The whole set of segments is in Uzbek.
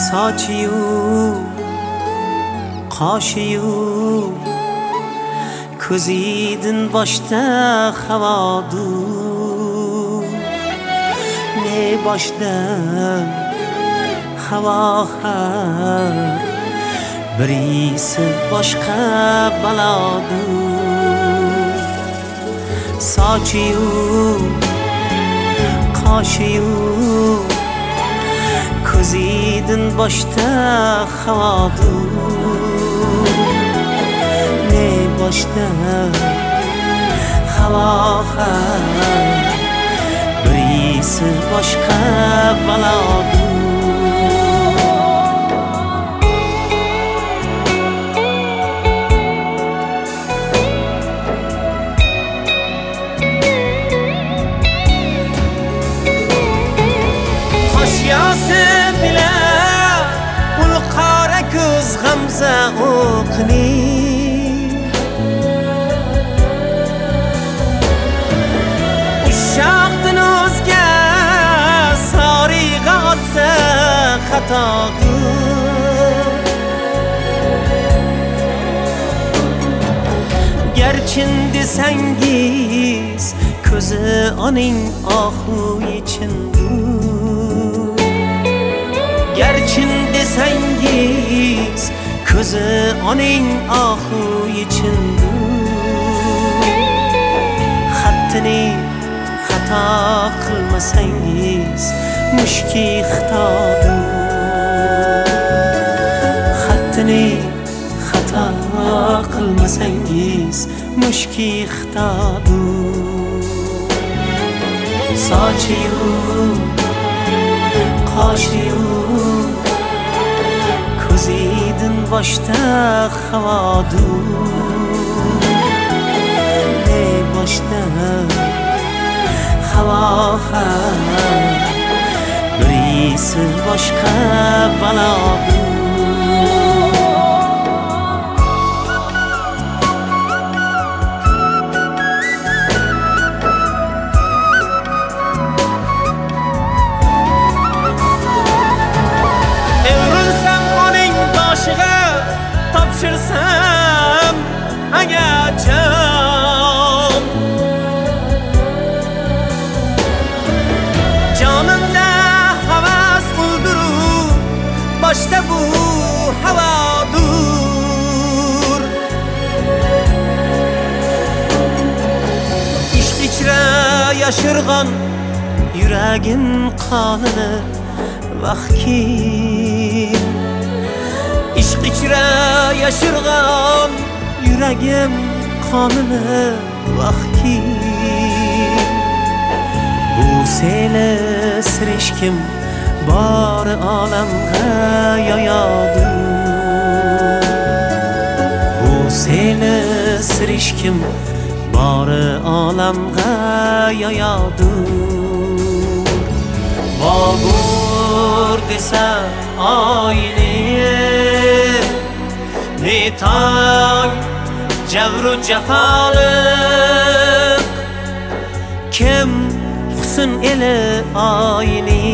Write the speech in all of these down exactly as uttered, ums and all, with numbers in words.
sochiyu qoshiyu ko'zidin boshda havodu ne boshda havo har birisi boshqa balodu sochiyu qoshiyu ko'zidin boshda havodu ne boshda havo har birisi boshqa balodu غمزه o'qni ushoqdan o'zga soriga otsa xatodir garchin desangiz ko'zi oning ohu yechindur garchin desangiz ko'zi oning ohu yechindur xattini xato qilmasangiz mushki xitodir xattini xato qilmasangiz mushki xitodir sochiyu qoshiyu ko'zidin boshda havodu ne boshda havo har birisi boshqa balodu topshirsam agar jon jonimda havas qildiru boshda bu havodur ishq ichra yashirg'on yuragim qonini vaqtki ishq ichra yashirg'on yuragim qonini vaqtki bu seni sirishkim bori olamga yoyadi bu seni sirishkim bori olamga yoyadi bobur desa oyni netang javru jafoliq kim husn eli oyni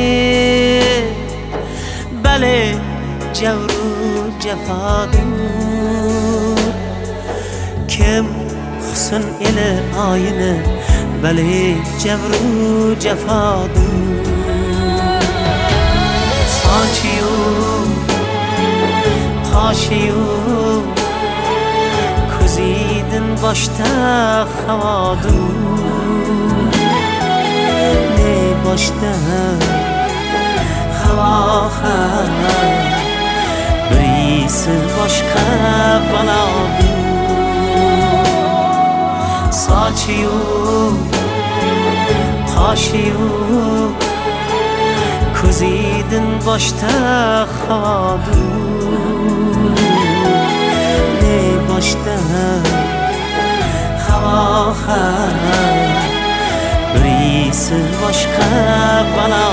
bale javru jafodur kim husn eli oyni bale javru jafodur sochiyu qoshiyu ko'zidin boshda havodu ne boshda havo har birisi boshqa balodu sochiyu qoshiyu ko'zidin boshda havodu ne boshda havo har birisi boshqa balo